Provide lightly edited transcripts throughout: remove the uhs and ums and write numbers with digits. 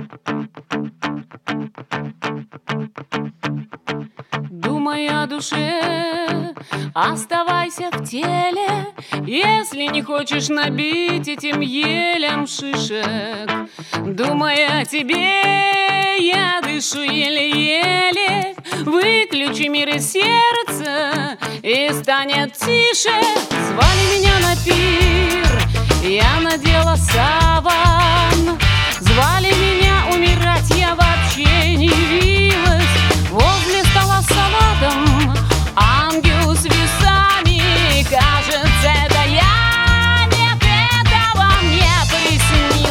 Думай о душе, оставайся в теле, если не хочешь набить этим елем шишек. Думай о тебе, я дышу еле-еле. Выключи мир из сердца, и станет тише. Звали меня на пир, я надела саван. Звали меня умирать, я вообще не явилась. Возле стола с салатом ангел с весами. Кажется, это я, нет, этого мне приснилось.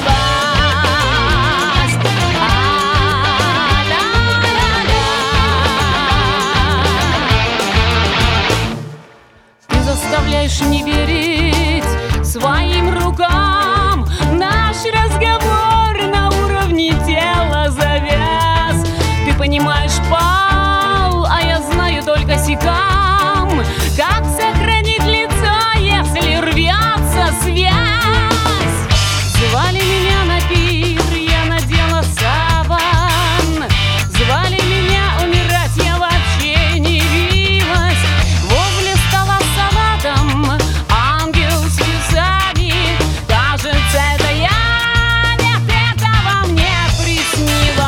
Ты заставляешь не верить своим рукам. Наш разговор на уровне тела завяз. Ты понимаешь, пал, а я знаю только секам. Как сохранить лицо, если рвется связь? Звали меня на пир, я надела саван. Звали меня умирать, я вообще не явилась. Возле стола с салатом ангел с весами. Кажется, это я, нет, этого мне приснилось.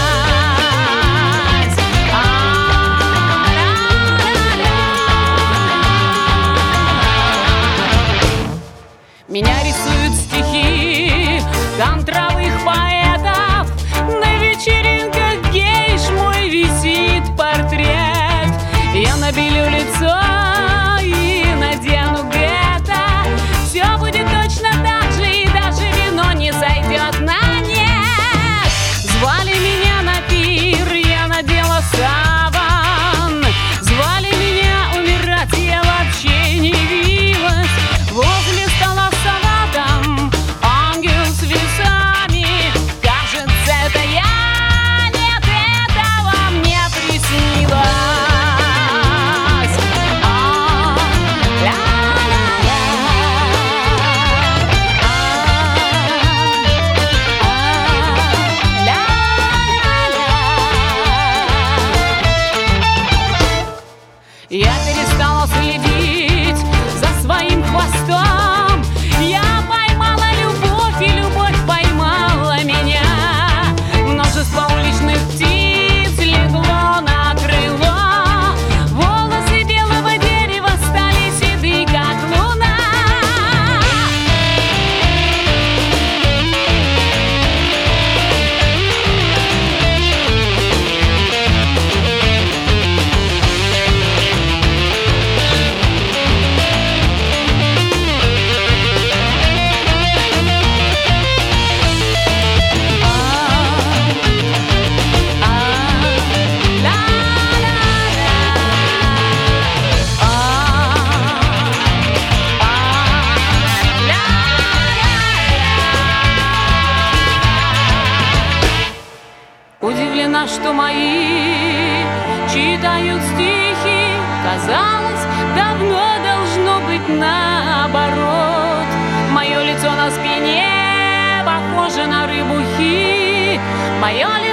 Меня рисуют стихи контровых поэтов. На вечеринках гейш мой висит портрет. Я набелю лицо и надену гетто. Все будет точно так же, и даже вино не сойдет на нет. Звали меня на пир, я надела саван. Звали меня умирать, я вообще не явилась. Возле стола с салатом ангел с весами. Кажется, это я, нет, этого мне приснилось. Я перестала следить за своим хвостом. Я поймала любовь, и любовь поймала меня. Множество уличных птиц легло на крыло. Волосы белого дерева стали седы, как луна. Удивлена, что мои читают стихи. Казалось, давно должно быть наоборот. Мое лицо на спине похоже на рыбу хи. Мое